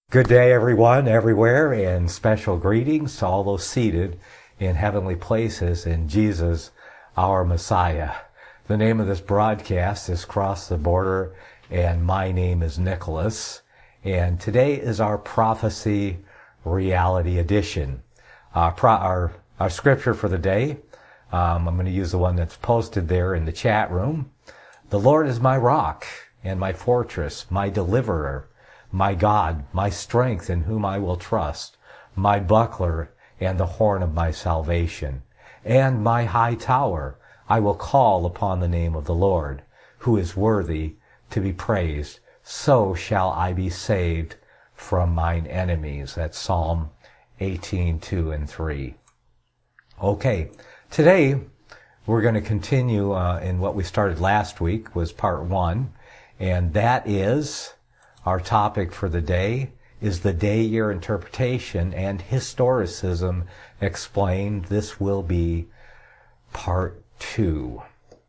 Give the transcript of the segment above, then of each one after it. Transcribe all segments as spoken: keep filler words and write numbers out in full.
Good day, everyone, everywhere, and special greetings to all those seated in heavenly places in Jesus, our Messiah. The name of this broadcast is Cross the Border, and my name is Nicholas. And today is our Prophecy Reality Edition. Uh, pro- our, our scripture for the day, um, I'm going to use the one that's posted there in the chat room. The Lord is my rock and my fortress, my deliverer, my God, my strength in whom I will trust, my buckler and the horn of my salvation, and my high tower. I will call upon the name of the Lord, who is worthy to be praised. So shall I be saved from mine enemies. That's Psalm eighteen, two and three. Okay, today we're going to continue uh, in what we started last week, was part one, and that is... our topic for the day is the day-year interpretation and historicism explained. This will be part two.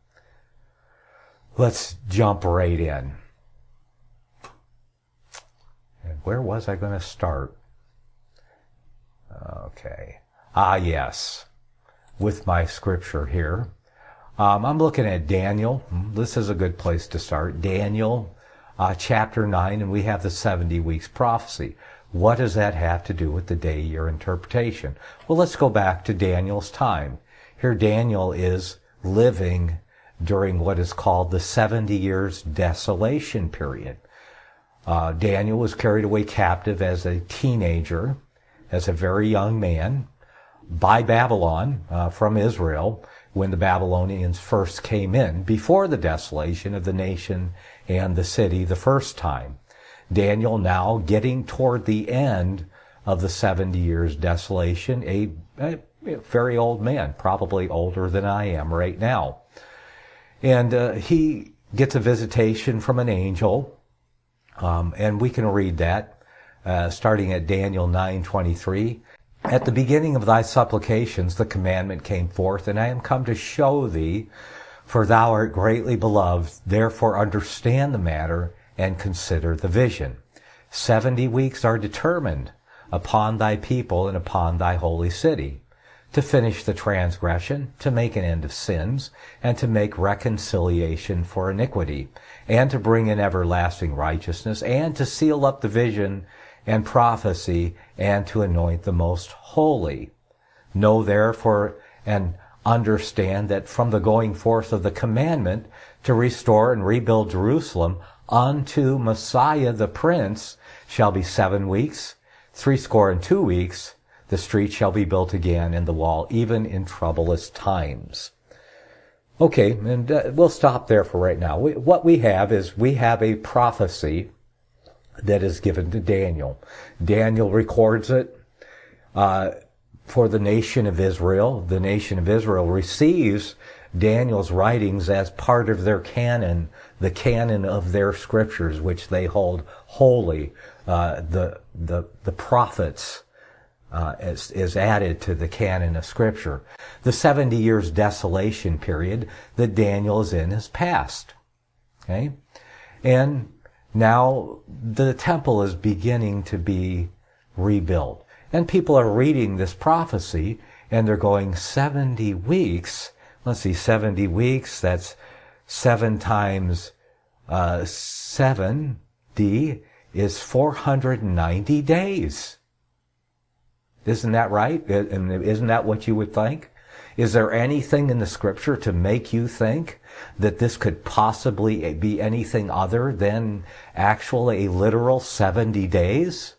Let's jump right in. And where was I going to start? Okay. Ah, yes. With my scripture here. Um, I'm looking at Daniel. This is a good place to start. Daniel Uh, chapter nine, and we have the seventy weeks prophecy. What does that have to do with the day-year interpretation? Well, let's go back to Daniel's time. Here Daniel is living during what is called the seventy years desolation period. Uh, Daniel was carried away captive as a teenager, as a very young man, by Babylon uh, from Israel, when the Babylonians first came in, before the desolation of the nation and the city the first time. Daniel now getting toward the end of the seventy years desolation, a, a very old man, probably older than I am right now. And uh, he gets a visitation from an angel, um, and we can read that, uh, starting at Daniel nine twenty-three. At the beginning of thy supplications the commandment came forth, and I am come to show thee, for thou art greatly beloved, therefore understand the matter and consider the vision. Seventy weeks are determined upon thy people and upon thy holy city, to finish the transgression, to make an end of sins, and to make reconciliation for iniquity, and to bring in everlasting righteousness, and to seal up the vision and prophecy, and to anoint the most holy. Know therefore and understand that from the going forth of the commandment to restore and rebuild Jerusalem unto Messiah the Prince shall be seven weeks, threescore and two weeks, the street shall be built again and the wall, even in troublous times. Okay, and uh, we'll stop there for right now. We, what we have is we have a prophecy that is given to Daniel. Daniel records it uh, for the nation of Israel. The nation of Israel receives Daniel's writings as part of their canon, the canon of their scriptures, which they hold holy. Uh, the the the prophets uh, is, is added to the canon of Scripture. The seventy years desolation period that Daniel is in has passed. Okay, and now the temple is beginning to be rebuilt. And people are reading this prophecy and they're going, seventy weeks? Let's see, seventy weeks, that's seven times uh, seventy is four hundred ninety days. Isn't that right? And isn't that what you would think? Is there anything in the scripture to make you think that this could possibly be anything other than actually a literal seventy days?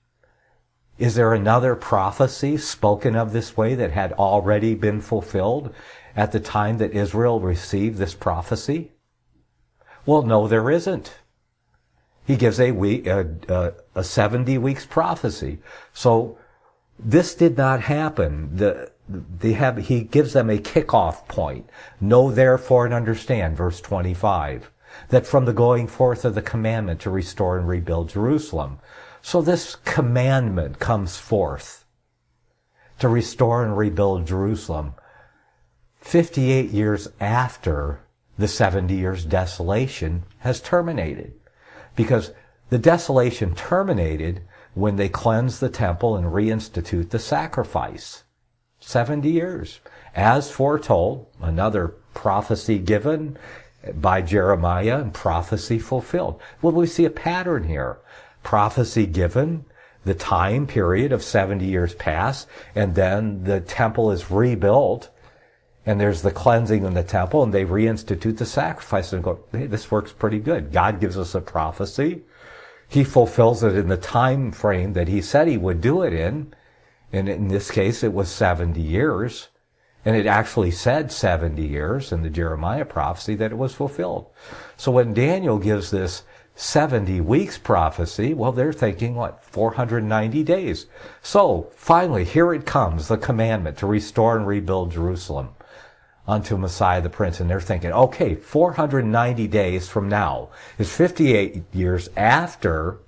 Is there another prophecy spoken of this way that had already been fulfilled at the time that Israel received this prophecy? Well, no, there isn't. He gives a week, a, a, a seventy weeks prophecy. So this did not happen. The, they have, he gives them a kickoff point. Know therefore and understand, verse twenty-five, that from the going forth of the commandment to restore and rebuild Jerusalem. So this commandment comes forth to restore and rebuild Jerusalem fifty-eight years after the seventy years desolation has terminated. Because the desolation terminated when they cleanse the temple and reinstitute the sacrifice. seventy years. As foretold, another prophecy given by Jeremiah and prophecy fulfilled. Well, we see a pattern here. Prophecy given, the time period of seventy years pass, and then the temple is rebuilt, and there's the cleansing in the temple, and they reinstitute the sacrifice and go, hey, this works pretty good. God gives us a prophecy. He fulfills it in the time frame that he said he would do it in. And in this case, it was seventy years. And it actually said seventy years in the Jeremiah prophecy that it was fulfilled. So when Daniel gives this seventy weeks prophecy, well, they're thinking, what, four hundred ninety days. So finally, here it comes, the commandment to restore and rebuild Jerusalem unto Messiah the Prince. And they're thinking, okay, four hundred ninety days from now is fifty-eight years after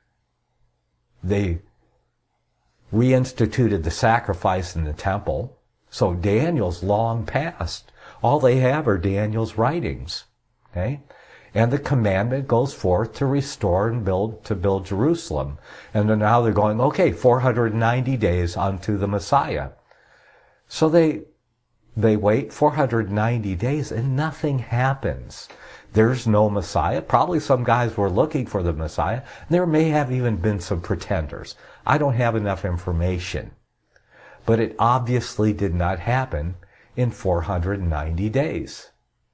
they reinstituted the sacrifice in the temple. So Daniel's long past. All they have are Daniel's writings. Okay? And the commandment goes forth to restore and build, to build Jerusalem. And then now they're going, okay, four hundred ninety days unto the Messiah. So they, they wait four hundred ninety days and nothing happens. There's no Messiah. Probably some guys were looking for the Messiah. There may have even been some pretenders. I don't have enough information. But it obviously did not happen in four hundred ninety days.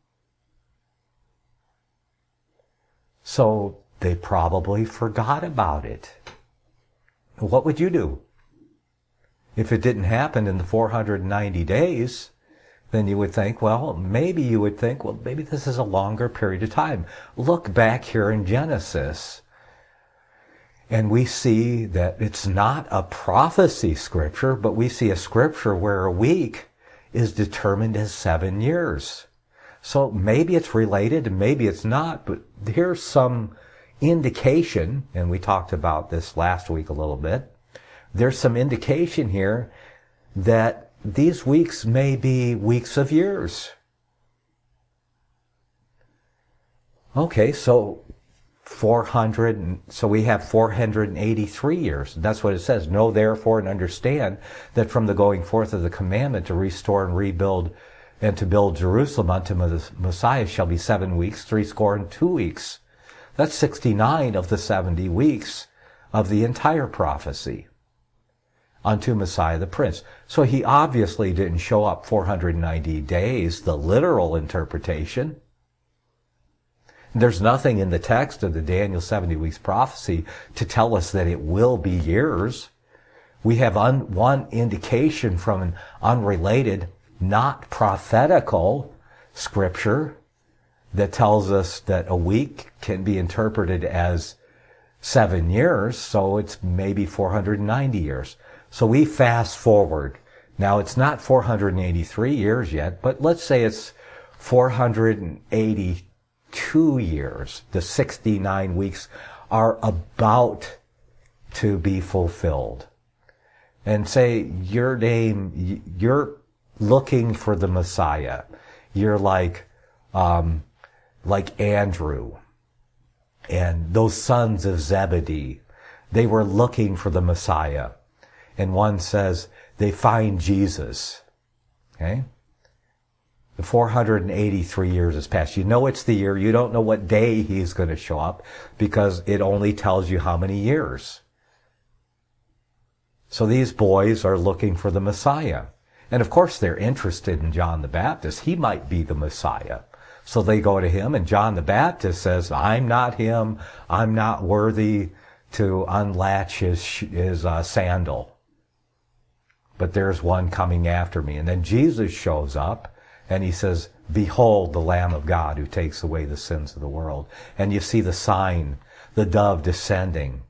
So they probably forgot about it. What would you do? If it didn't happen in the four hundred ninety days, then you would think, well, maybe you would think, well, maybe this is a longer period of time. Look back here in Genesis, and we see that it's not a prophecy scripture, but we see a scripture where a week is determined as seven years. So maybe it's related and maybe it's not, but here's some indication, and we talked about this last week a little bit. There's some indication here that these weeks may be weeks of years. Okay, so four hundred, so we have four hundred eighty-three years. That's what it says. Know therefore and understand that from the going forth of the commandment to restore and rebuild and to build Jerusalem unto Messiah shall be seven weeks, three score and two weeks. That's sixty-nine of the seventy weeks of the entire prophecy unto Messiah the Prince. So he obviously didn't show up four hundred ninety days, the literal interpretation. There's nothing in the text of the Daniel seventy weeks prophecy to tell us that it will be years. We have un- one indication from an unrelated, not prophetical scripture that tells us that a week can be interpreted as seven years, so it's maybe four hundred ninety years. So we fast forward. Now it's not four hundred eighty-three years yet, but let's say it's four hundred eighty-two years. The sixty-nine weeks are about to be fulfilled. And say your name, you're looking for the Messiah. You're like, um, like Andrew and those sons of Zebedee. They were looking for the Messiah. And one says they find Jesus. Okay? The four hundred eighty-three years has passed. You know it's the year. You don't know what day he's going to show up because it only tells you how many years. So these boys are looking for the Messiah. And of course they're interested in John the Baptist. He might be the Messiah. So they go to him, and John the Baptist says, I'm not him. I'm not worthy to unlatch his, his uh, sandal. But there's one coming after me. And then Jesus shows up and he says, behold the Lamb of God who takes away the sins of the world. And you see the sign, the dove descending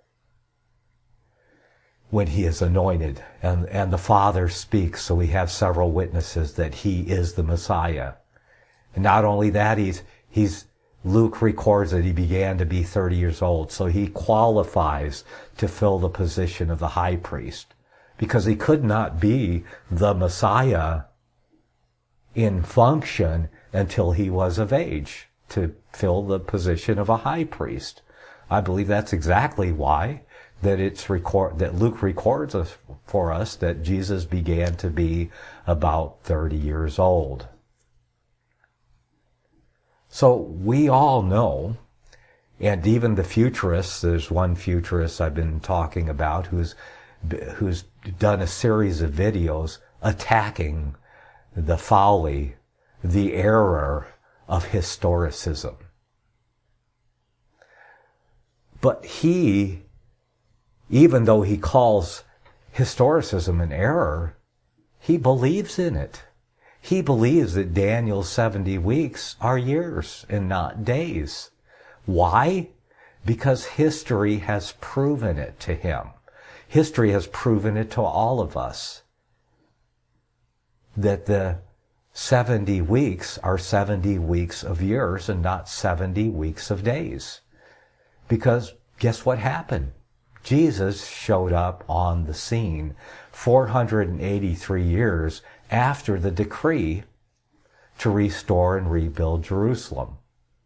when he is anointed. And, and the Father speaks, so we have several witnesses that he is the Messiah. And not only that, he's, he's, Luke records that he began to be thirty years old. So he qualifies to fill the position of the high priest. Because he could not be the Messiah in function until he was of age to fill the position of a high priest. I believe that's exactly why that it's record that Luke records us, for us that Jesus began to be about thirty years old. So we all know, and even the futurists, there's one futurist I've been talking about who's who's done a series of videos attacking the folly, the error of historicism. But he, even though he calls historicism an error, he believes in it. He believes that Daniel's seventy weeks are years and not days. Why? Because history has proven it to him. History has proven it to all of us. That the seventy weeks are seventy weeks of years and not seventy weeks of days. Because guess what happened? Jesus showed up on the scene four hundred eighty-three years after the decree to restore and rebuild Jerusalem.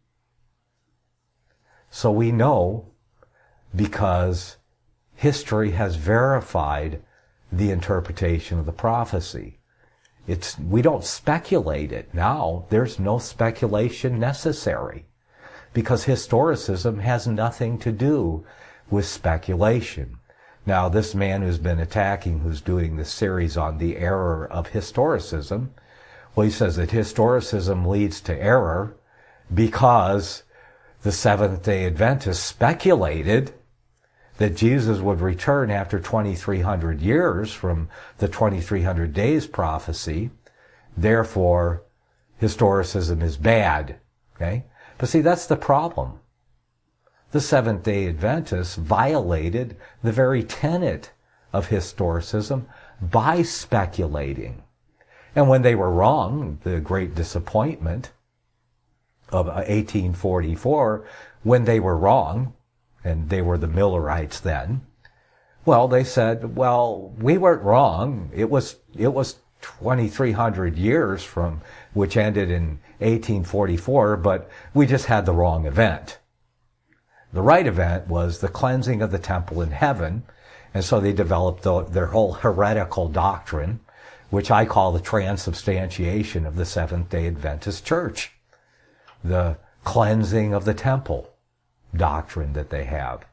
So we know, because history has verified the interpretation of the prophecy. It's, we don't speculate it now. There's no speculation necessary, because historicism has nothing to do with speculation. Now, this man who's been attacking, who's doing this series on the error of historicism, well, he says that historicism leads to error because the Seventh-day Adventists speculated that Jesus would return after twenty-three hundred years from the twenty-three hundred days prophecy. Therefore, historicism is bad. Okay? But see, that's the problem. The Seventh-day Adventists violated the very tenet of historicism by speculating. And when they were wrong, the great disappointment of eighteen forty-four, when they were wrong, and they were the Millerites then, well, they said, well, we weren't wrong. It was, it was twenty-three hundred years from, which ended in eighteen forty-four, but we just had the wrong event. The right event was the cleansing of the temple in heaven, and so they developed the, their whole heretical doctrine, which I call the transubstantiation of the Seventh-day Adventist Church. The cleansing of the temple doctrine that they have.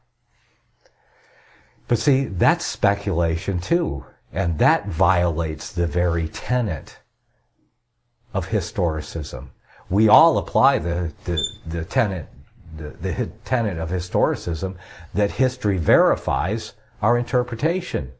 But see, that's speculation too, and that violates the very tenet of historicism. We all apply the, the, the tenet The, the tenet of historicism that history verifies our interpretation.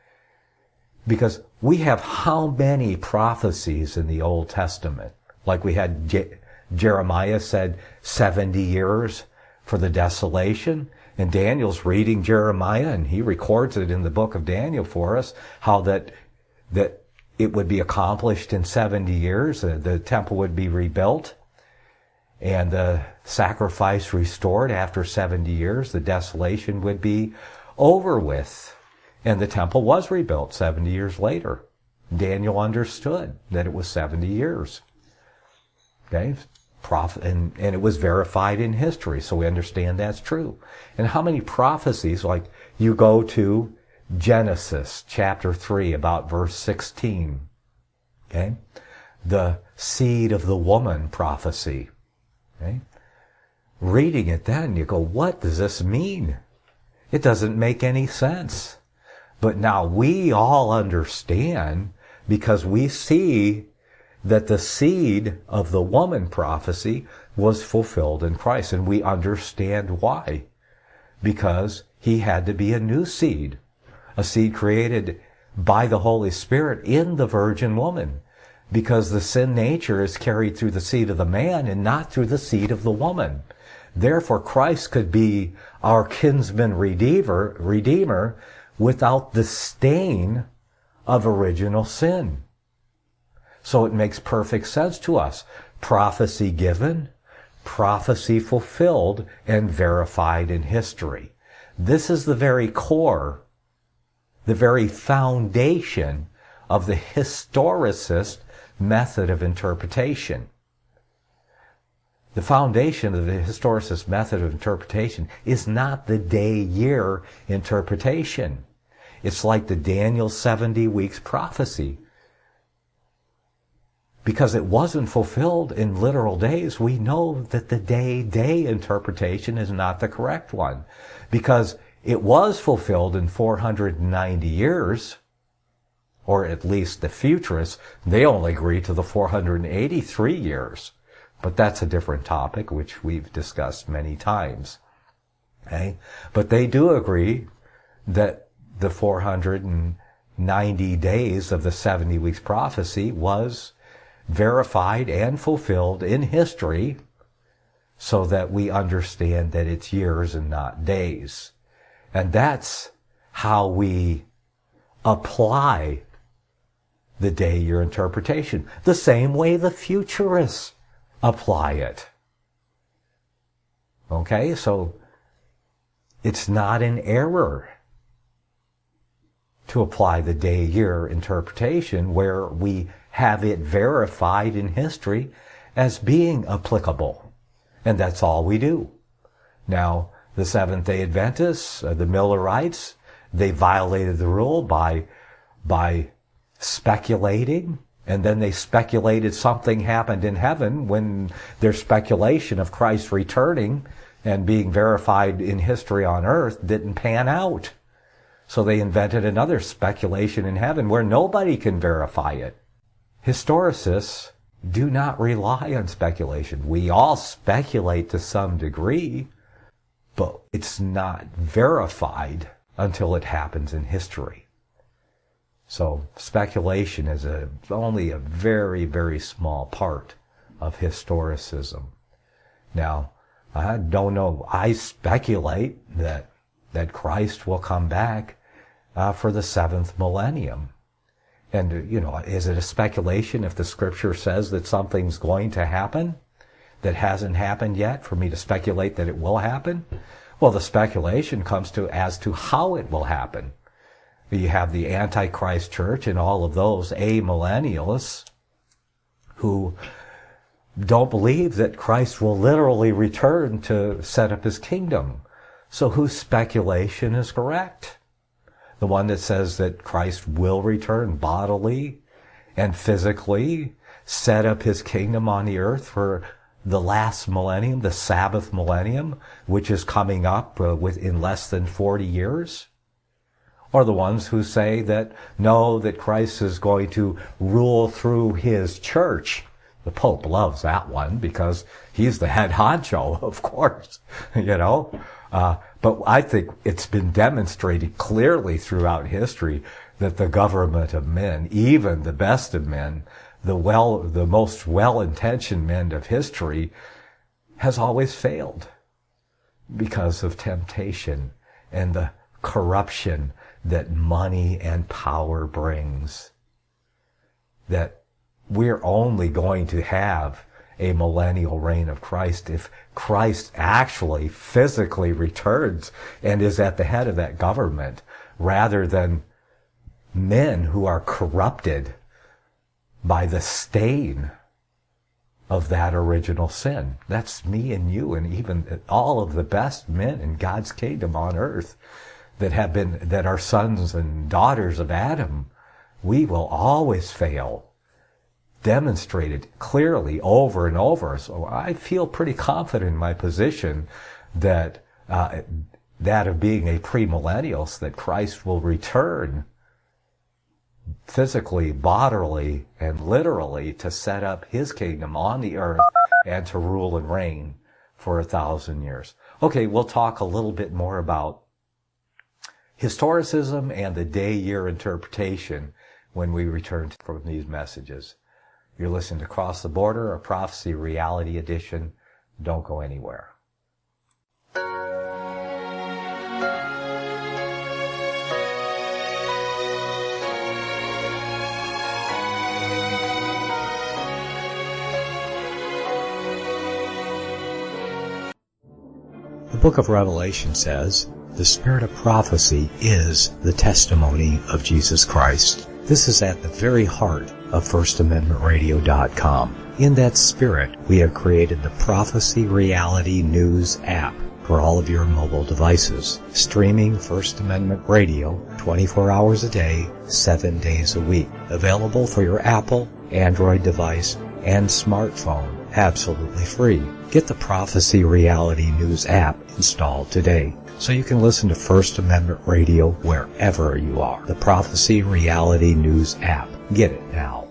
Because we have how many prophecies in the Old Testament? Like we had Je- Jeremiah said seventy years for the desolation, and Daniel's reading Jeremiah, and he records it in the book of Daniel for us, how that that it would be accomplished in seventy years, uh, the temple would be rebuilt, and the sacrifice restored after seventy years, the desolation would be over with. And the temple was rebuilt seventy years later. Daniel understood that it was seventy years. Okay? Prophet, and, and it was verified in history, so we understand that's true. And how many prophecies, like you go to Genesis chapter three, about verse sixteen. Okay? The seed of the woman prophecy. Okay? Reading it then, you go, what does this mean? It doesn't make any sense. But now we all understand, because we see that the seed of the woman prophecy was fulfilled in Christ, and we understand why. Because he had to be a new seed, a seed created by the Holy Spirit in the virgin woman. Because the sin nature is carried through the seed of the man and not through the seed of the woman. Therefore, Christ could be our kinsman redeemer, redeemer without the stain of original sin. So it makes perfect sense to us. Prophecy given, prophecy fulfilled, and verified in history. This is the very core, the very foundation of the historicist method of interpretation. The foundation of the historicist method of interpretation is not the day-year interpretation. It's like the Daniel seventy weeks prophecy. Because it wasn't fulfilled in literal days, we know that the day-day interpretation is not the correct one. Because it was fulfilled in four hundred ninety years, or at least the futurists, they only agree to the four hundred eighty-three years. But that's a different topic, which we've discussed many times. Okay? But they do agree that the four hundred ninety days of the seventy weeks prophecy was verified and fulfilled in history so that we understand that it's years and not days. And that's how we apply the day-year interpretation, the same way the futurists apply it. Okay, so it's not an error to apply the day-year interpretation where we have it verified in history as being applicable. And that's all we do. Now, the Seventh-day Adventists, uh, the Millerites, they violated the rule by, by speculating, and then they speculated something happened in heaven when their speculation of Christ returning and being verified in history on earth didn't pan out. So they invented another speculation in heaven where nobody can verify it. Historicists do not rely on speculation. We all speculate to some degree, but it's not verified until it happens in history. So speculation is a, only a very, very small part of historicism. Now, I don't know. I speculate that that Christ will come back uh, for the seventh millennium. And, you know, is it a speculation if the scripture says that something's going to happen that hasn't happened yet for me to speculate that it will happen? Well, the speculation comes to as to how it will happen. You have the Antichrist church and all of those amillennialists who don't believe that Christ will literally return to set up his kingdom. So whose speculation is correct? The one that says that Christ will return bodily and physically, set up his kingdom on the earth for the last millennium, the Sabbath millennium, which is coming up uh, within less than forty years? Or the ones who say that, no, that Christ is going to rule through his church. The Pope loves that one because he's the head honcho, of course, you know. Uh, but I think it's been demonstrated clearly throughout history that the government of men, even the best of men, the well, the most well-intentioned men of history, has always failed because of temptation and the corruption that money and power brings. That we're only going to have a millennial reign of Christ if Christ actually physically returns and is at the head of that government, rather than men who are corrupted by the stain of that original sin. That's me and you and even all of the best men in God's kingdom on earth that have been, that are sons and daughters of Adam. We will always fail. Demonstrated clearly over and over. So I feel pretty confident in my position that uh, that of being a premillennial, so that Christ will return physically, bodily, and literally to set up his kingdom on the earth and to rule and reign for a thousand years. Okay, we'll talk a little bit more about historicism and the day-year interpretation when we return from these messages. You're listening to Cross the Border, a Prophecy Reality Edition. Don't go anywhere. The book of Revelation says, the spirit of prophecy is the testimony of Jesus Christ. This is at the very heart of First Amendment Radio dot com. In that spirit, we have created the Prophecy Reality News app for all of your mobile devices, streaming First Amendment radio twenty-four hours a day, seven days a week. Available for your Apple, Android device, and smartphone, absolutely free. Get the Prophecy Reality News app installed today so you can listen to First Amendment radio wherever you are. The Prophecy Reality News app. Get it now.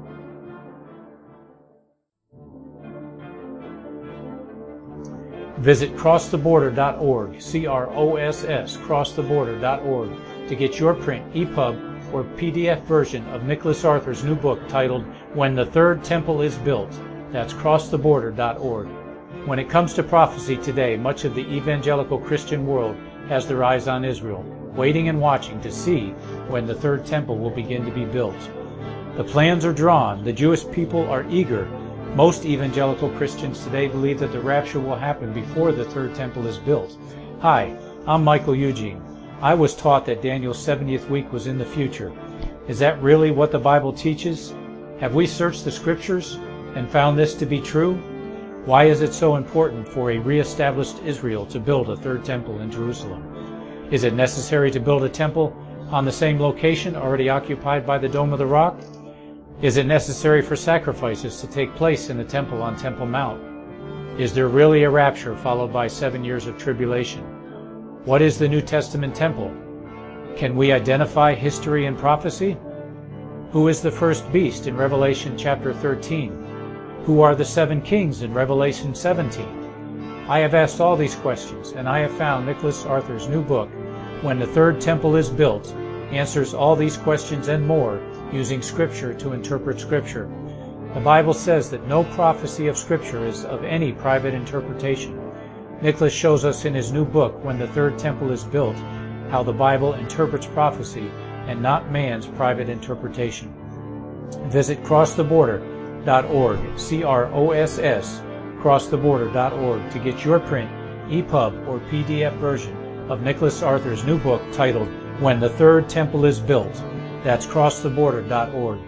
Visit cross the border dot org, C R O S S, cross the border dot org, to get your print, E P U B, or P D F version of Nicholas Arthur's new book titled When the Third Temple is Built. That's cross the border dot org. When it comes to prophecy today, much of the evangelical Christian world has their eyes on Israel, waiting and watching to see when the third temple will begin to be built. The plans are drawn. The Jewish people are eager. Most evangelical Christians today believe that the rapture will happen before the third temple is built. Hi, I'm Michael Eugene. I was taught that Daniel's seventieth week was in the future. Is that really what the Bible teaches? Have we searched the Scriptures and found this to be true? Why is it so important for a re-established Israel to build a third temple in Jerusalem? Is it necessary to build a temple on the same location already occupied by the Dome of the Rock? Is it necessary for sacrifices to take place in the temple on Temple Mount? Is there really a rapture followed by seven years of tribulation? What is the New Testament temple? Can we identify history and prophecy? Who is the first beast in Revelation chapter thirteen? Who are the seven kings in Revelation seventeen? I have asked all these questions, and I have found Nicholas Arthur's new book, When the Third Temple is Built, answers all these questions and more using Scripture to interpret Scripture. The Bible says that no prophecy of Scripture is of any private interpretation. Nicholas shows us in his new book, When the Third Temple is Built, how the Bible interprets prophecy and not man's private interpretation. Visit cross the border dot org, C R O S S, cross the border dot org, to get your print, E P U B, or P D F version of Nicholas Arthur's new book titled When the Third Temple is Built. That's cross the border dot org.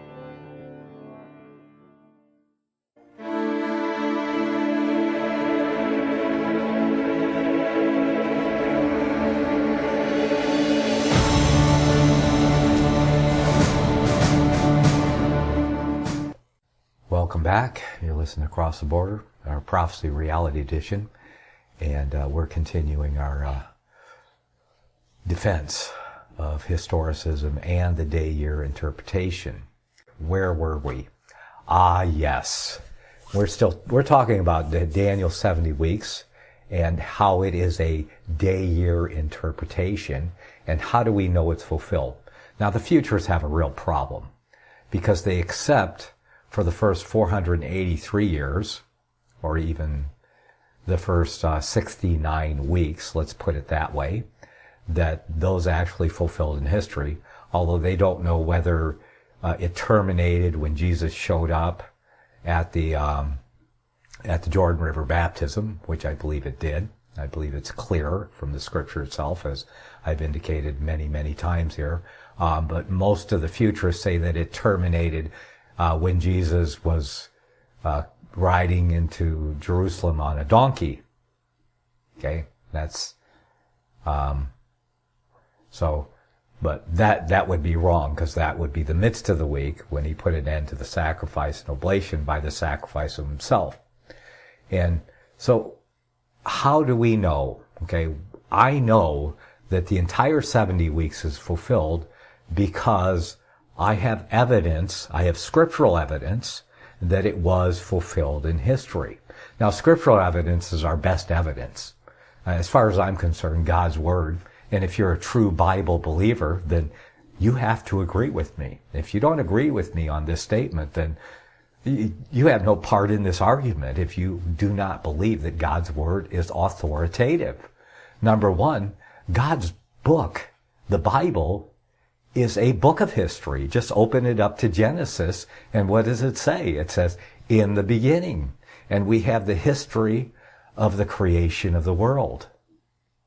Welcome back. You're listening to Across the Border, our Prophecy Reality Edition, and uh, we're continuing our uh, defense of historicism and the day-year interpretation. Where were we? Ah, yes. We're still, we're talking about Daniel seventy weeks and how it is a day-year interpretation, and how do we know it's fulfilled? Now, the futurists have a real problem because they accept for the first four hundred eighty-three years, or even the first uh, sixty-nine weeks, let's put it that way, that those actually fulfilled in history, although they don't know whether uh, it terminated when Jesus showed up at the um, at the Jordan River baptism, which I believe it did. I believe it's clear from the Scripture itself, as I've indicated many, many times here. Um, but most of the futurists say that it terminated uh, when Jesus was uh, riding into Jerusalem on a donkey. Okay, that's um, so. But that that would be wrong, because that would be the midst of the week when he put an end to the sacrifice and oblation by the sacrifice of himself. And so, how do we know? Okay, I know that the entire seventy weeks is fulfilled because I have evidence, I have scriptural evidence that it was fulfilled in history. Now, scriptural evidence is our best evidence. As far as I'm concerned, God's Word. And if you're a true Bible believer, then you have to agree with me. If you don't agree with me on this statement, then you have no part in this argument if you do not believe that God's Word is authoritative. Number one, God's book, the Bible, is a book of history. Just open it up to Genesis, and what does it say? It says, in the beginning. And we have the history of the creation of the world.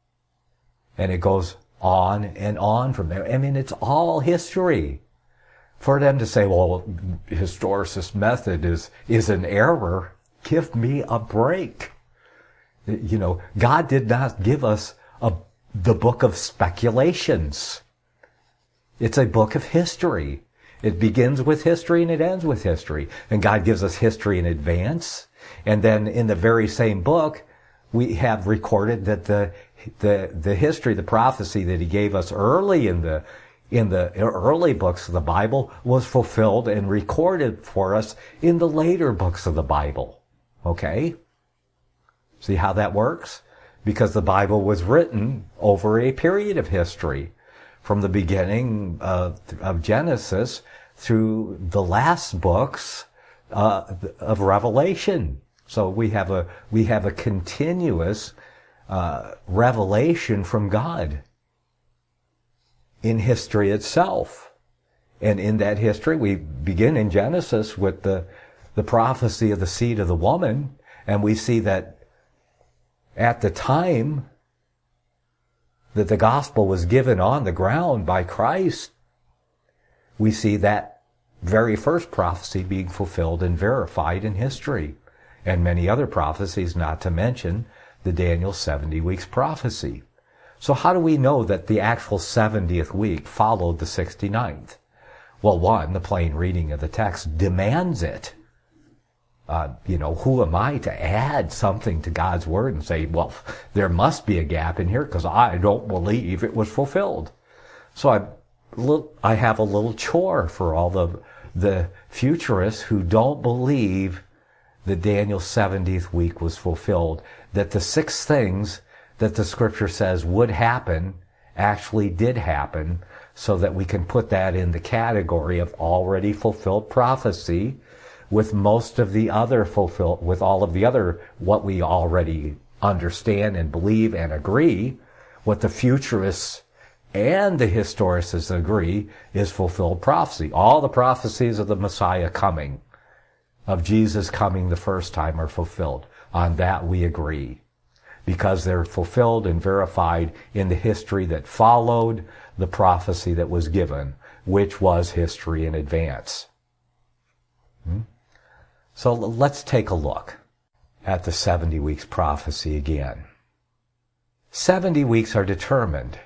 And it goes on and on from there. I mean, it's all history. For them to say, well, historicist method is, is an error, give me a break. You know, God did not give us a, the book of speculations. It's a book of history. It begins with history and it ends with history. And God gives us history in advance. And then in the very same book, we have recorded that the, the, the history, the prophecy that he gave us early in the, in the early books of the Bible was fulfilled and recorded for us in the later books of the Bible. Okay? See how that works? Because the Bible was written over a period of history, from the beginning of, of Genesis through the last books uh, of Revelation. So we have a we have a continuous uh, revelation from God in history itself. And in that history, we begin in Genesis with the the prophecy of the seed of the woman, and we see that at the time that the gospel was given on the ground by Christ, we see that very first prophecy being fulfilled and verified in history, and many other prophecies, not to mention the Daniel seventy weeks prophecy. So how do we know that the actual seventieth week followed the sixty-ninth? Well, one, the plain reading of the text demands it. Uh, you know, who am I to add something to God's word and say, well, there must be a gap in here because I don't believe it was fulfilled. So I, I have a little chore for all the, the futurists who don't believe that Daniel's seventieth week was fulfilled, that the six things that the scripture says would happen actually did happen, so that we can put that in the category of already fulfilled prophecy, with most of the other fulfilled, with all of the other, what we already understand and believe and agree, what the futurists and the historicists agree is fulfilled prophecy. All the prophecies of the Messiah coming, of Jesus coming the first time, are fulfilled. On that we agree, because they're fulfilled and verified in the history that followed the prophecy that was given, which was history in advance. Hmm? So let's take a look at the seventy weeks prophecy again. seventy weeks are determined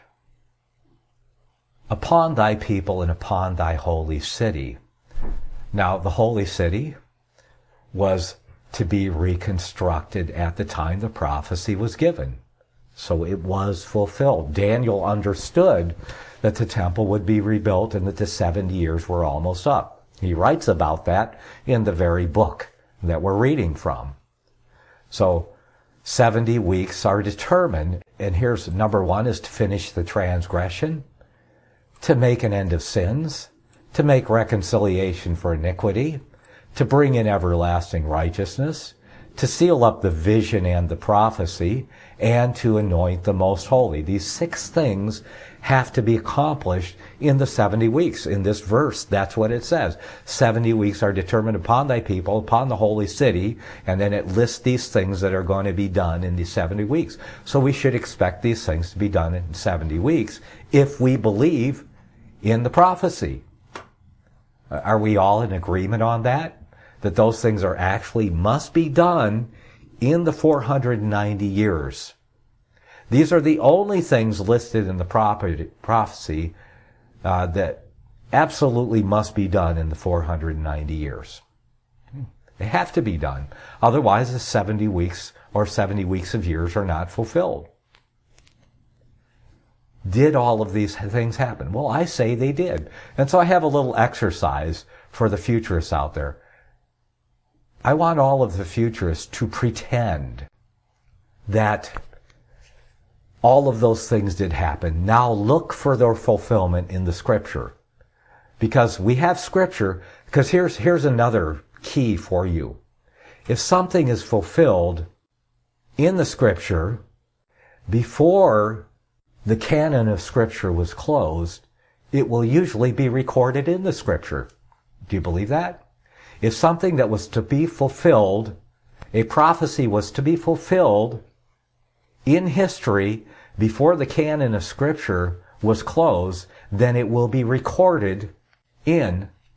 upon thy people and upon thy holy city. Now, the holy city was to be reconstructed at the time the prophecy was given. So it was fulfilled. Daniel understood that the temple would be rebuilt and that the seventy years were almost up. He writes about that in the very book that we're reading from. So seventy weeks are determined, and here's number one is to finish the transgression, to make an end of sins, to make reconciliation for iniquity, to bring in everlasting righteousness, to seal up the vision and the prophecy, and to anoint the most holy. These six things have to be accomplished in the seventy weeks. In this verse, that's what it says. seventy weeks are determined upon thy people, upon the holy city, and then it lists these things that are going to be done in these seventy weeks. So we should expect these things to be done in seventy weeks if we believe in the prophecy. Are we all in agreement on that? That those things are actually must be done in the four hundred ninety years. These are the only things listed in the prophecy uh, that absolutely must be done in the four hundred ninety years. They have to be done. Otherwise, the seventy weeks or seventy weeks of years are not fulfilled. Did all of these things happen? Well, I say they did. And so I have a little exercise for the futurists out there. I want all of the futurists to pretend that all of those things did happen. Now look for their fulfillment in the scripture. Because we have scripture, because here's, here's another key for you. If something is fulfilled in the scripture before the canon of scripture was closed, it will usually be recorded in the scripture. Do you believe that? If something that was to be fulfilled, a prophecy was to be fulfilled in history before the canon of scripture was closed, then it will be recorded in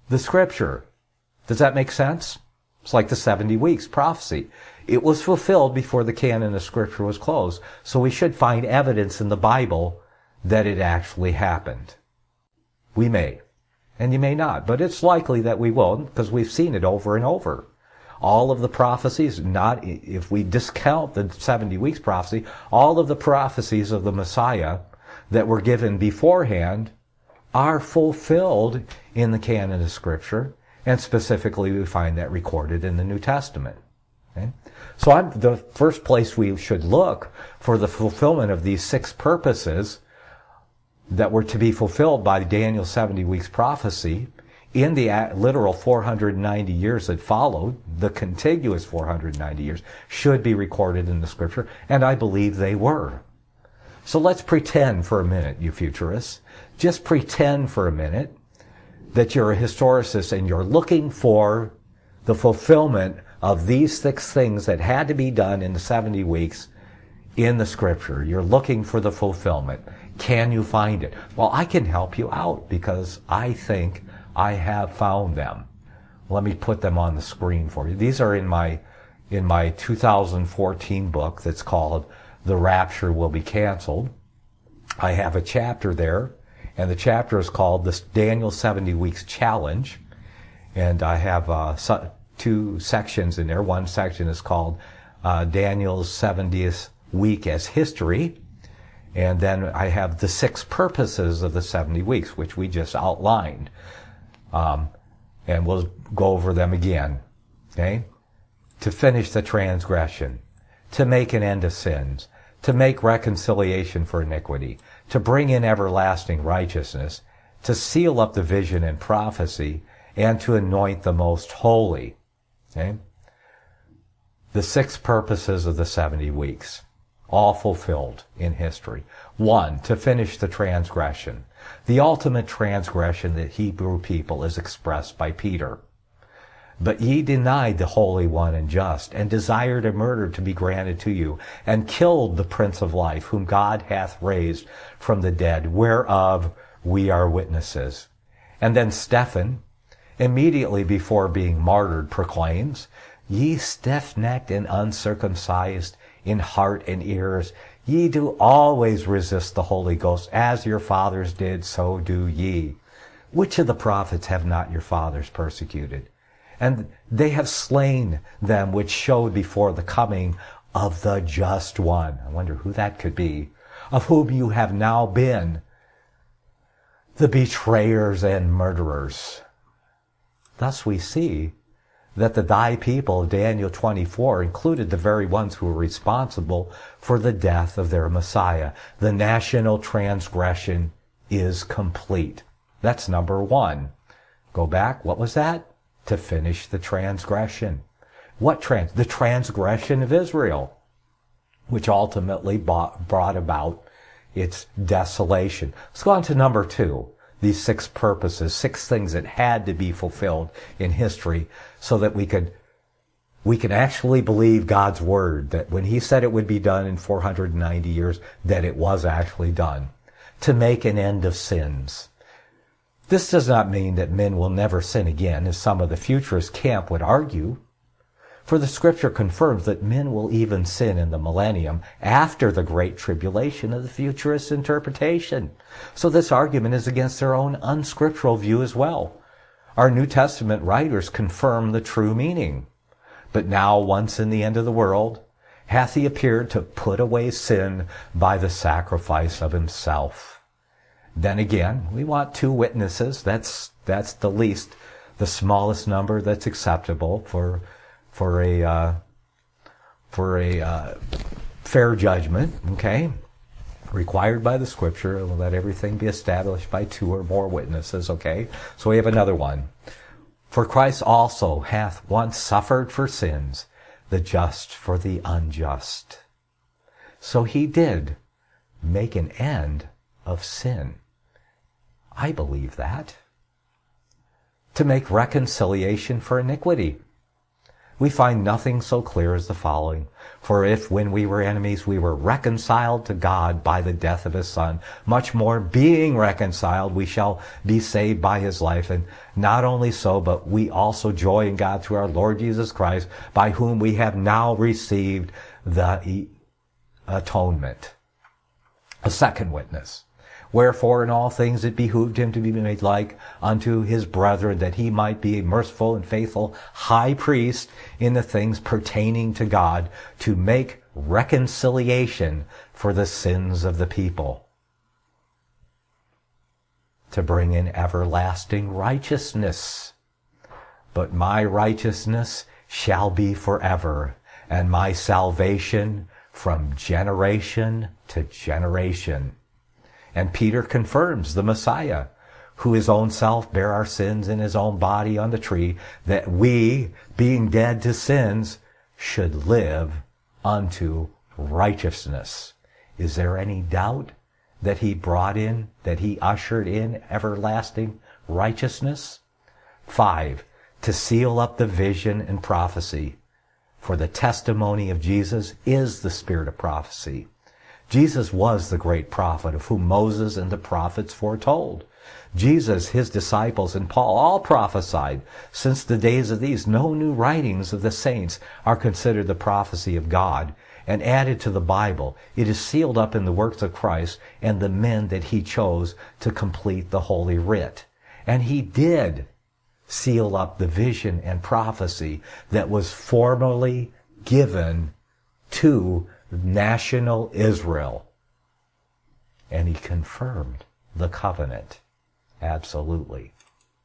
the Scripture. Does that make sense? It's like the seventy weeks prophecy. It was fulfilled before the canon of Scripture was closed. So we should find evidence in the Bible that it actually happened. We may. And you may not. But it's likely that we will, because we've seen it over and over. All of the prophecies, not if we discount the seventy weeks prophecy, all of the prophecies of the Messiah that were given beforehand are fulfilled in the canon of Scripture, and specifically we find that recorded in the New Testament. Okay? So I'm, the first place we should look for the fulfillment of these six purposes that were to be fulfilled by Daniel's seventy weeks prophecy in the literal four hundred ninety years that followed, the contiguous four hundred ninety years, should be recorded in the Scripture, and I believe they were. So let's pretend for a minute, you futurists, just pretend for a minute that you're a historicist and you're looking for the fulfillment of these six things that had to be done in the seventy weeks in the Scripture. You're looking for the fulfillment. Can you find it? Well, I can help you out because I think I have found them. Let me put them on the screen for you. These are in my in my two thousand fourteen book that's called The Rapture Will Be Canceled. I have a chapter there, and the chapter is called the Daniel seventy Weeks Challenge. And I have uh, two sections in there. One section is called uh, Daniel's seventieth Week as History. And then I have the six purposes of the seventy weeks, which we just outlined. Um, and we'll go over them again. Okay? To finish the transgression, to make an end of sins, to make reconciliation for iniquity, to bring in everlasting righteousness, to seal up the vision and prophecy, and to anoint the most holy. Okay? The six purposes of the seventy weeks, all fulfilled in history. One, to finish the transgression. The ultimate transgression that Hebrew people is expressed by Peter. But ye denied the Holy One and just, and desired a murder to be granted to you, and killed the Prince of Life, whom God hath raised from the dead, whereof we are witnesses. And then Stephen, immediately before being martyred, proclaims, Ye stiff-necked and uncircumcised in heart and ears, ye do always resist the Holy Ghost, as your fathers did, so do ye. Which of the prophets have not your fathers persecuted? And they have slain them which showed before the coming of the just one. I wonder who that could be. Of whom you have now been the betrayers and murderers. Thus we see that the thy people, Daniel twenty-four, included the very ones who were responsible for the death of their Messiah. The national transgression is complete. That's number one. Go back. What was that? To finish the transgression. What trans? The transgression of Israel, which ultimately brought, brought about its desolation. Let's go on to number two. These six purposes, six things that had to be fulfilled in history so that we could we can actually believe God's word, that when he said it would be done in four hundred ninety years, that it was actually done. To make an end of sins. This does not mean that men will never sin again, as some of the futurist camp would argue. For the Scripture confirms that men will even sin in the millennium after the great tribulation of the futurist interpretation. So this argument is against their own unscriptural view as well. Our New Testament writers confirm the true meaning. But now, once in the end of the world, hath he appeared to put away sin by the sacrifice of himself. Then again, we want two witnesses. That's that's the least, the smallest number that's acceptable for for a uh, for a uh, fair judgment. Okay, required by the Scripture. We'll let everything be established by two or more witnesses. Okay, so we have another one. For Christ also hath once suffered for sins, the just for the unjust. So he did make an end of sin. I believe that. To make reconciliation for iniquity. we find nothing so clear as the following. For if when we were enemies we were reconciled to God by the death of his Son, much more being reconciled we shall be saved by his life. And not only so, but we also joy in God through our Lord Jesus Christ, by whom we have now received the atonement. A second witness. Wherefore in all things it behooved him to be made like unto his brethren, that he might be a merciful and faithful high priest in the things pertaining to God, to make reconciliation for the sins of the people, to bring in everlasting righteousness. But my righteousness shall be forever, and my salvation from generation to generation. And Peter confirms the Messiah, who his own self bare our sins in his own body on the tree, that we, being dead to sins, should live unto righteousness. Is there any doubt that he brought in, that he ushered in everlasting righteousness? Five, to seal up the vision and prophecy. For the testimony of Jesus is the spirit of prophecy. Jesus was the great prophet of whom Moses and the prophets foretold. Jesus, his disciples, and Paul all prophesied. Since the days of these, no new writings of the saints are considered the prophecy of God and added to the Bible. It is sealed up in the works of Christ and the men that he chose to complete the Holy Writ. And he did seal up the vision and prophecy that was formerly given to national Israel. And he confirmed the covenant. Absolutely.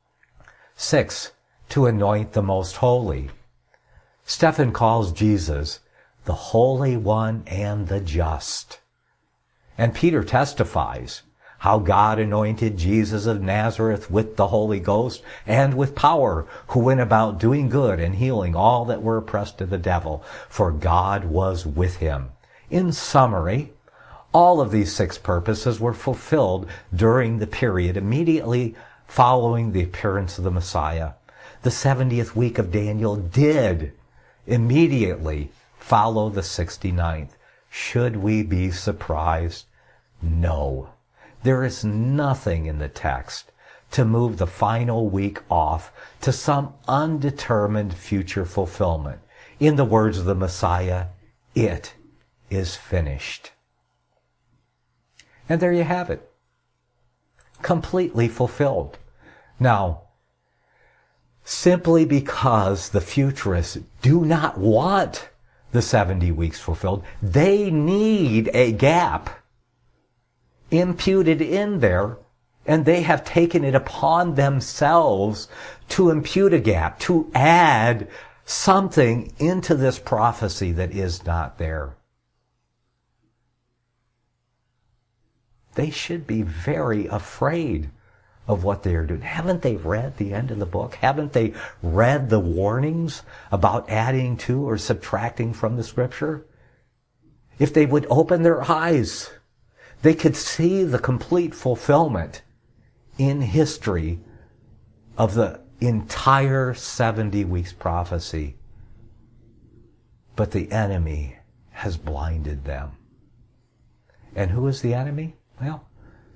Six, to anoint the most holy. Stephen calls Jesus the Holy One and the Just. And Peter testifies how God anointed Jesus of Nazareth with the Holy Ghost and with power, who went about doing good and healing all that were oppressed of the devil, for God was with him. In summary, all of these six purposes were fulfilled during the period immediately following the appearance of the Messiah. The seventieth week of Daniel did immediately follow the sixty-ninth. Should we be surprised? No. There is nothing in the text to move the final week off to some undetermined future fulfillment. In the words of the Messiah, it is finished. And there you have it. Completely fulfilled. Now, simply because the futurists do not want the seventy weeks fulfilled, they need a gap imputed in there, and they have taken it upon themselves to impute a gap, to add something into this prophecy that is not there. They should be very afraid of what they are doing. Haven't they read the end of the book? Haven't they read the warnings about adding to or subtracting from the Scripture? If they would open their eyes, they could see the complete fulfillment in history of the entire seventy weeks prophecy. But the enemy has blinded them. And who is the enemy? Well,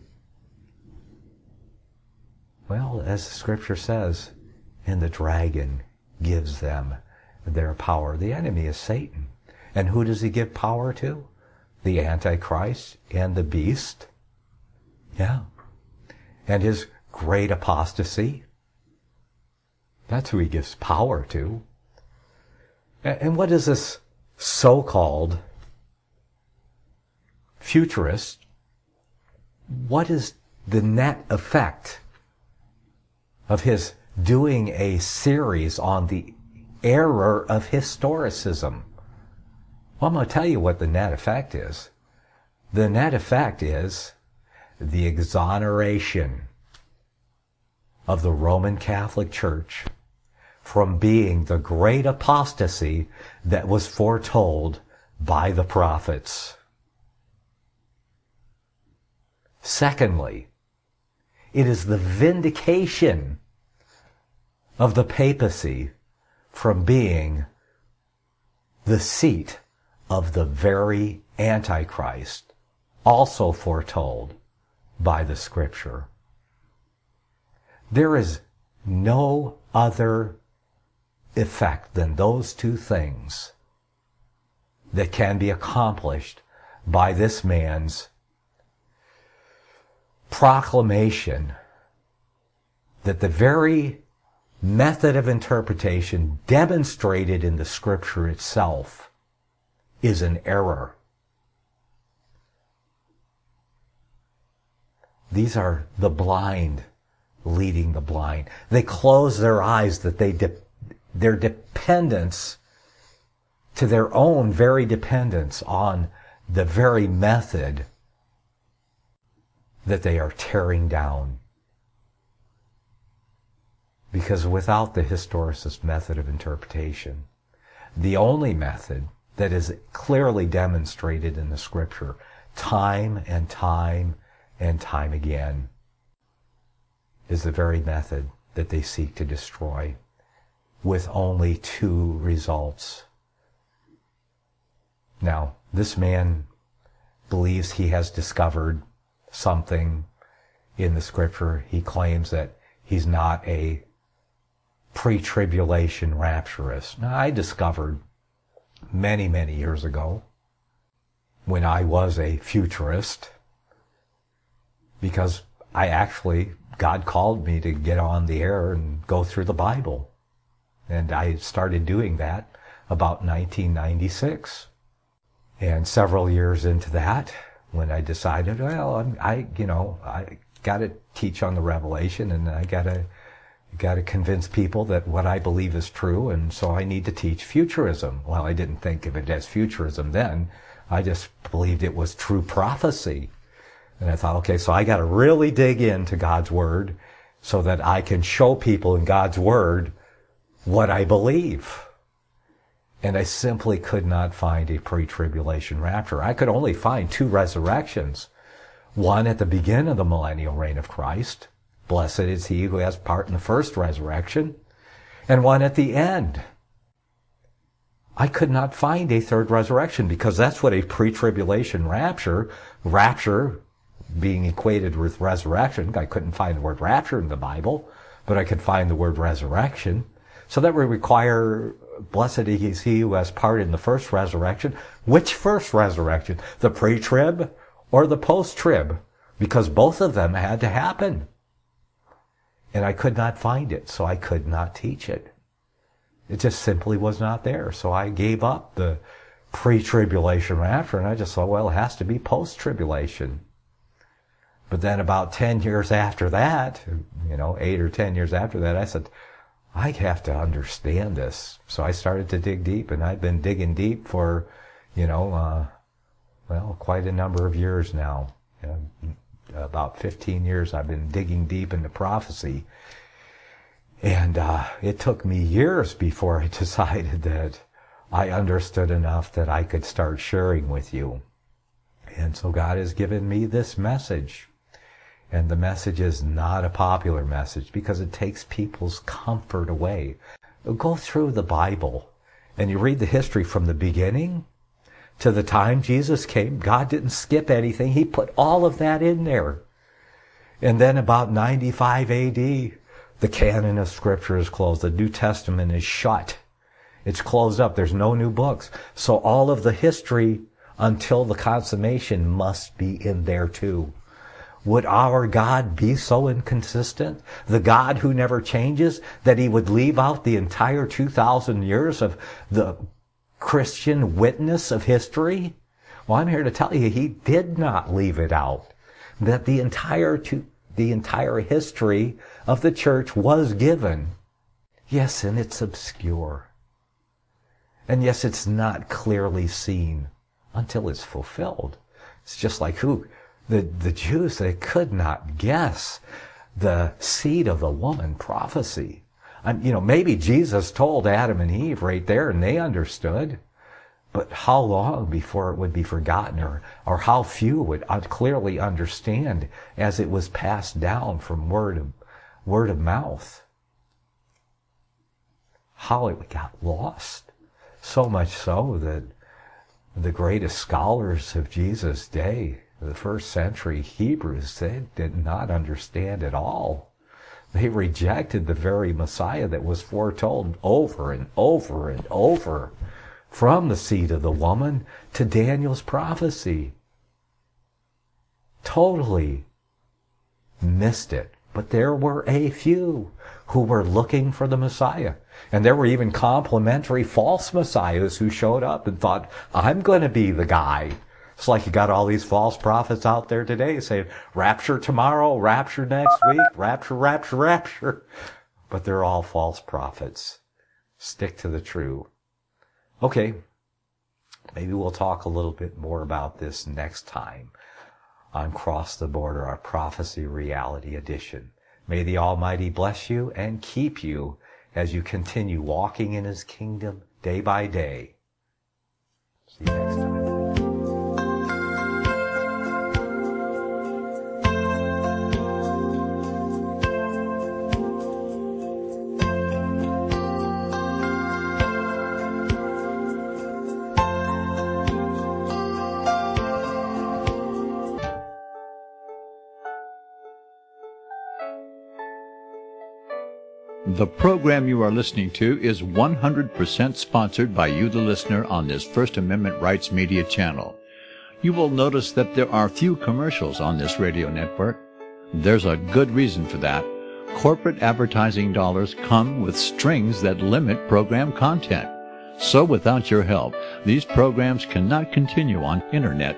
well, as the Scripture says, and the dragon gives them their power. The enemy is Satan. And who does he give power to? The Antichrist and the beast. Yeah. And his great apostasy. That's who he gives power to. And what is this so-called futurist? What is the net effect of his doing a series on the error of historicism? Well, I'm going to tell you what the net effect is. The net effect is the exoneration of the Roman Catholic Church from being the great apostasy that was foretold by the prophets. Secondly, it is the vindication of the papacy from being the seat of the very Antichrist, also foretold by the Scripture. There is no other effect than those two things that can be accomplished by this man's proclamation that the very method of interpretation demonstrated in the Scripture itself is an error. These are the blind leading the blind. They close their eyes that they de- their dependence to their own very dependence on the very method that they are tearing down. Because without the historicist method of interpretation, the only method that is clearly demonstrated in the Scripture time and time and time again is the very method that they seek to destroy, with only two results. Now, this man believes he has discovered something in the Scripture. He claims that he's not a pre-tribulation rapturist. Now, I discovered many, many years ago, when I was a futurist, because I actually, God called me to get on the air and go through the Bible. And I started doing that about nineteen ninety-six. And several years into that, when I decided, well, I'm, I, you know, I got to teach on the Revelation, and I got to, got to convince people that what I believe is true, and so I need to teach futurism. Well, I didn't think of it as futurism then. I just believed it was true prophecy. And I thought, okay, so I got to really dig into God's Word so that I can show people in God's Word what I believe. And I simply could not find a pre-tribulation rapture. I could only find two resurrections. One at the beginning of the millennial reign of Christ. Blessed is he who has part in the first resurrection. And one at the end. I could not find a third resurrection, because that's what a pre-tribulation rapture, rapture being equated with resurrection. I couldn't find the word rapture in the Bible, but I could find the word resurrection. So that would require, blessed is he who has part in the first resurrection. Which first resurrection? The pre-trib or the post-trib? Because both of them had to happen. And I could not find it, so I could not teach it. It just simply was not there. So I gave up the pre-tribulation rapture, and I just thought, well, it has to be post-tribulation. But then about ten years after that, you know, eight or ten years after that, I said, I have to understand this. So I started to dig deep, and I've been digging deep for, you know, uh, well, quite a number of years now. You know, about fifteen years I've been digging deep into prophecy. And uh, it took me years before I decided that I understood enough that I could start sharing with you. And so God has given me this message. And the message is not a popular message, because it takes people's comfort away. Go through the Bible and you read the history from the beginning to the time Jesus came. God didn't skip anything. He put all of that in there. And then about ninety-five A D, the canon of Scripture is closed. The New Testament is shut. It's closed up. There's no new books. So all of the history until the consummation must be in there too. Would our God be so inconsistent? The God who never changes, that he would leave out the entire two thousand years of the Christian witness of history? Well, I'm here to tell you, he did not leave it out. That the entire two, the entire history of the church was given. Yes, and it's obscure. And yes, it's not clearly seen until it's fulfilled. It's just like who? The, the Jews, they could not guess the seed of the woman prophecy. Um, you know, maybe Jesus told Adam and Eve right there and they understood. But how long before it would be forgotten, or, or how few would clearly understand as it was passed down from word of, word of mouth? How it got lost. So much so that the greatest scholars of Jesus' day, the first century Hebrews, they did not understand at all. They rejected the very Messiah that was foretold over and over and over from the seed of the woman to Daniel's prophecy. Totally missed it. But there were a few who were looking for the Messiah. And there were even complimentary false messiahs who showed up and thought, I'm going to be the guy. It's like you got all these false prophets out there today saying, rapture tomorrow, rapture next week, rapture, rapture, rapture. But they're all false prophets. Stick to the true. Okay, maybe we'll talk a little bit more about this next time on Cross the Border, our Prophecy Reality Edition. May the Almighty bless you and keep you as you continue walking in His kingdom day by day. See you next time. The program you are listening to is one hundred percent sponsored by you, the listener, on this First Amendment Rights Media channel. You will notice that there are few commercials on this radio network. There's a good reason for that. Corporate advertising dollars come with strings that limit program content. So without your help, these programs cannot continue on Internet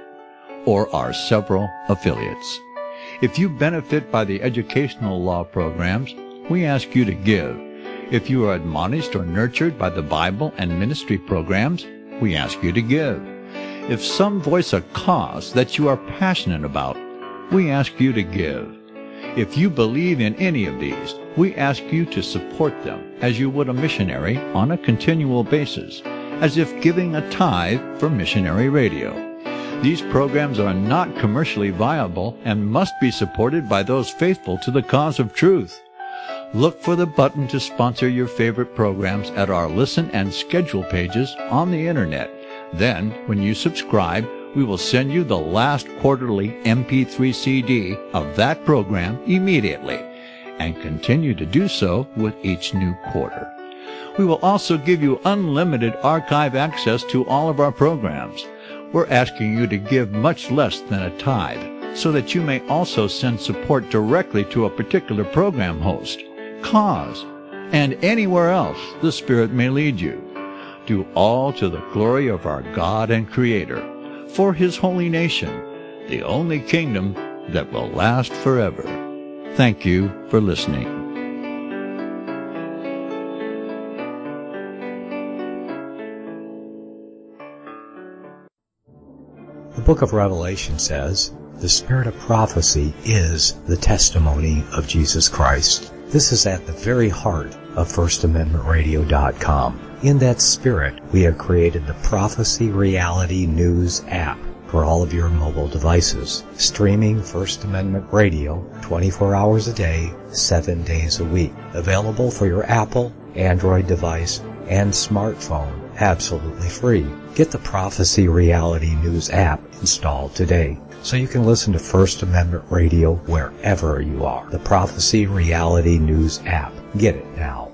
or our several affiliates. If you benefit by the educational law programs, we ask you to give. If you are admonished or nurtured by the Bible and ministry programs, we ask you to give. If some voice a cause that you are passionate about, we ask you to give. If you believe in any of these, we ask you to support them as you would a missionary on a continual basis, as if giving a tithe for missionary radio. These programs are not commercially viable and must be supported by those faithful to the cause of truth. Look for the button to sponsor your favorite programs at our listen and schedule pages on the Internet. Then, when you subscribe, we will send you the last quarterly M P three C D of that program immediately, and continue to do so with each new quarter. We will also give you unlimited archive access to all of our programs. We're asking you to give much less than a tithe, so that you may also send support directly to a particular program host, cause, and anywhere else the Spirit may lead you. Do all to the glory of our God and Creator, for His holy nation, the only kingdom that will last forever. Thank you for listening. The book of Revelation says, the spirit of prophecy is the testimony of Jesus Christ. This is at the very heart of First Amendment Radio dot com. In that spirit, we have created the Prophecy Reality News app for all of your mobile devices, streaming First Amendment Radio twenty-four hours a day, seven days a week. Available for your Apple, Android device, and smartphone, absolutely free. Get the Prophecy Reality News app installed today, so you can listen to First Amendment Radio wherever you are. The Prophecy Reality News app. Get it now.